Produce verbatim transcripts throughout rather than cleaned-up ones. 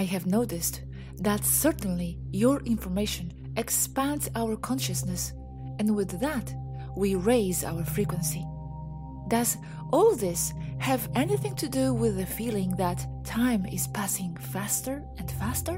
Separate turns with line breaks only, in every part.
I have noticed that certainly your information expands our consciousness, and with that, we raise our frequency. Does all this have anything to do with the feeling that time is passing faster and faster?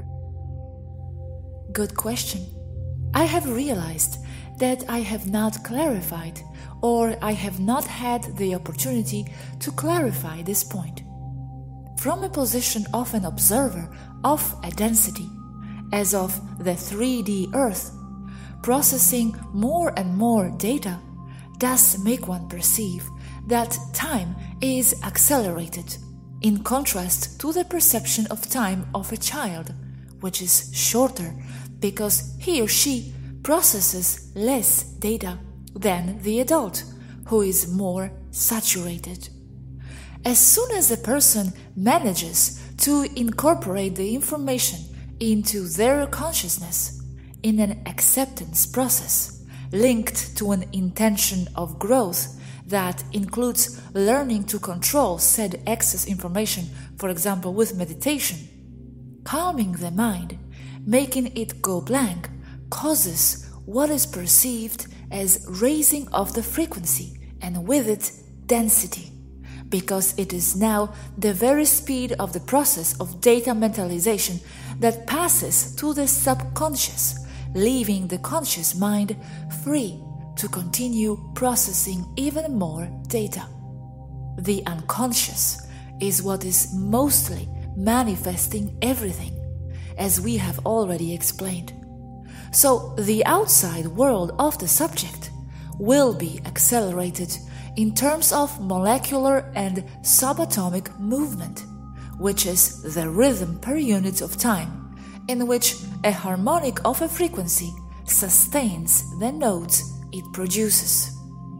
Good question. I have realized that I have not clarified, or I have not had the opportunity to clarify this point. From a position of an observer of a density, as of the three D Earth, processing more and more data does make one perceive that time is accelerated, in contrast to the perception of time of a child, which is shorter because he or she processes less data than the adult, who is more saturated. As soon as a person manages to incorporate the information into their consciousness in an acceptance process linked to an intention of growth that includes learning to control said excess information, for example with meditation, calming the mind, making it go blank, causes what is perceived as raising of the frequency and with it density, because it is now the very speed of the process of data mentalization that passes to the subconscious, leaving the conscious mind free to continue processing even more data. The unconscious is what is mostly manifesting everything, as we have already explained. So the outside world of the subject will be accelerated in terms of molecular and subatomic movement, which is the rhythm per unit of time, in which a harmonic of a frequency sustains the notes it produces.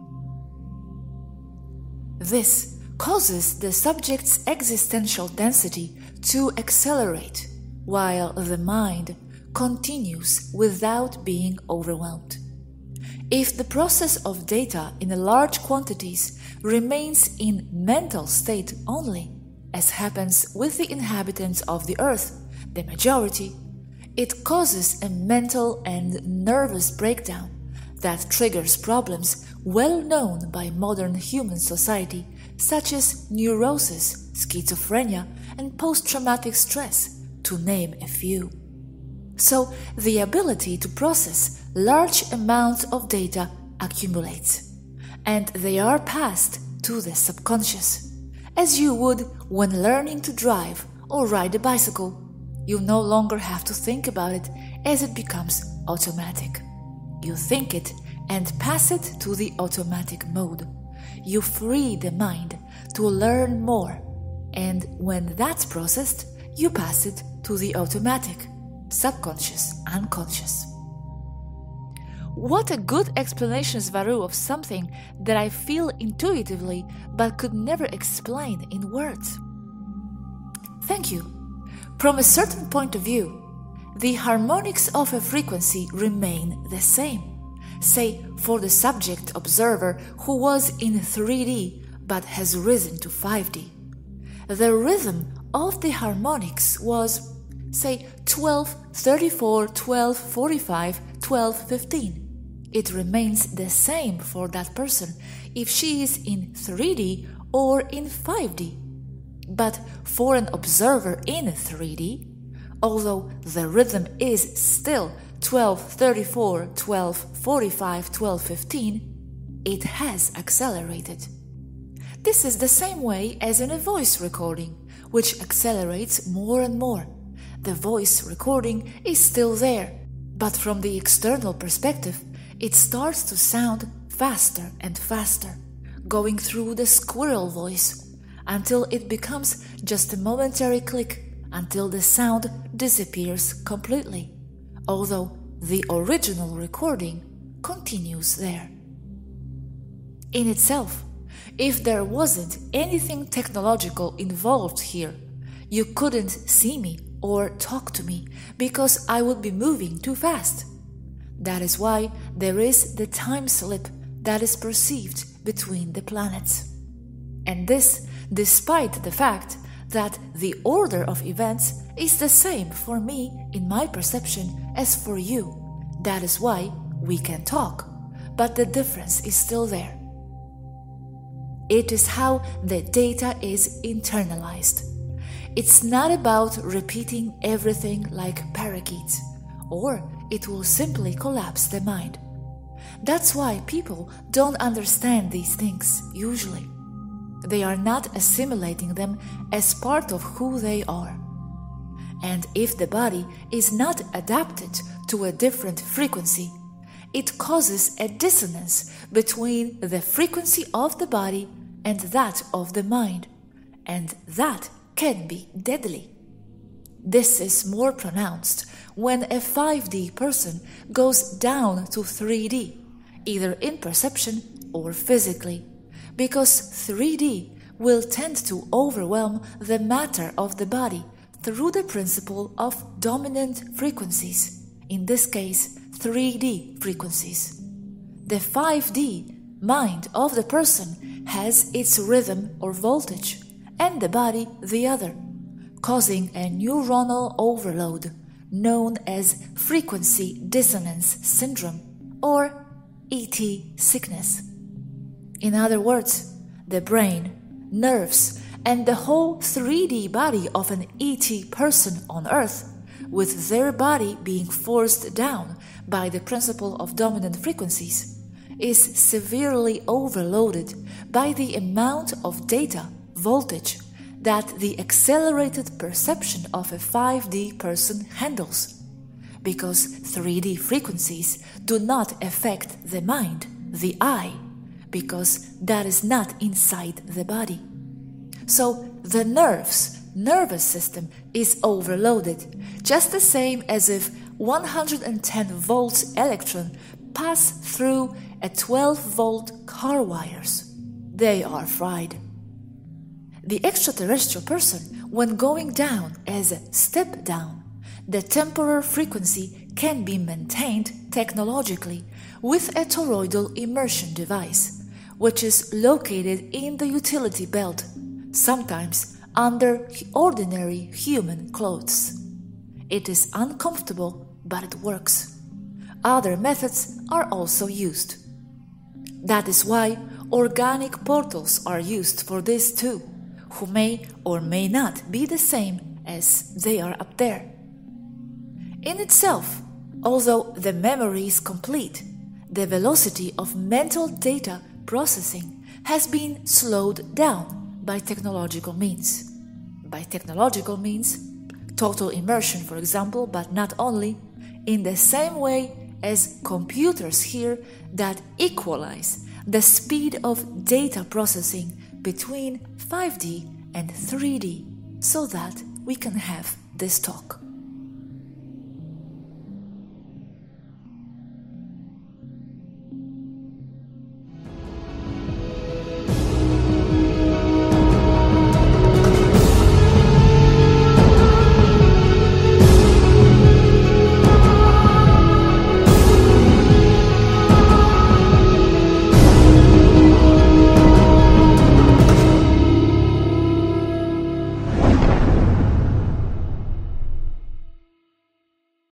This causes the subject's existential density to accelerate, while the mind continues without being overwhelmed. If the process of data in large quantities remains in mental state only, as happens with the inhabitants of the earth, the majority, it causes a mental and nervous breakdown that triggers problems well known by modern human society, such as neurosis, schizophrenia, and post-traumatic stress, to name a few. So the ability to process large amounts of data accumulates, and they are passed to the subconscious, as you would when learning to drive or ride a bicycle. You no longer have to think about it, as it becomes automatic. You think it and pass it to the automatic mode. You free the mind to learn more, and when that's processed, you pass it to the automatic, subconscious, unconscious. What a good explanation, Svaru, of something that I feel intuitively but could never explain in words. Thank you. From a certain point of view, the harmonics of a frequency remain the same. Say, for the subject observer who was in three D but has risen to five D. The rhythm of the harmonics was, say, twelve thirty-four, twelve forty-five, twelve fifteen. It remains the same for that person if she is in three D or in five D. But for an observer in three D, although the rhythm is still twelve thirty-four, twelve forty-five, twelve fifteen, it has accelerated. This is the same way as in a voice recording, which accelerates more and more. The voice recording is still there, but from the external perspective, it starts to sound faster and faster, going through the squirrel voice, until it becomes just a momentary click, until the sound disappears completely, although the original recording continues there. In itself, if there wasn't anything technological involved here, you couldn't see me or talk to me because I would be moving too fast. That is why there is the time slip that is perceived between the planets. And this despite the fact that the order of events is the same for me in my perception as for you. That is why we can talk, but the difference is still there. It is how the data is internalized. It's not about repeating everything like parakeets, or it will simply collapse the mind. That's why people don't understand these things, usually. They are not assimilating them as part of who they are. And if the body is not adapted to a different frequency, it causes a dissonance between the frequency of the body and that of the mind, and that can be deadly. This is more pronounced when a five D person goes down to three D, either in perception or physically, because three D will tend to overwhelm the matter of the body through the principle of dominant frequencies, in this case three D frequencies. The five D mind of the person has its rhythm or voltage, and the body the other, causing a neuronal overload known as frequency dissonance syndrome, or E T sickness. In other words, the brain, nerves, and the whole three D body of an E T person on Earth, with their body being forced down by the principle of dominant frequencies, is severely overloaded by the amount of data, voltage, that the accelerated perception of a five D person handles, because three D frequencies do not affect the mind, the eye, because that is not inside the body. So the nerves, nervous system is overloaded, just the same as if one hundred ten volts electron pass through a twelve volt car wires. They are fried. The extraterrestrial person, when going down as a step down, the temporal frequency can be maintained technologically with a toroidal immersion device, which is located in the utility belt, sometimes under ordinary human clothes. It is uncomfortable, but it works. Other methods are also used. That is why organic portals are used for this too, who may or may not be the same as they are up there. In itself, although the memory is complete, the velocity of mental data processing has been slowed down by technological means. By technological means, total immersion, for example, but not only, in the same way as computers here that equalize the speed of data processing between five D and three D, so that we can have this talk.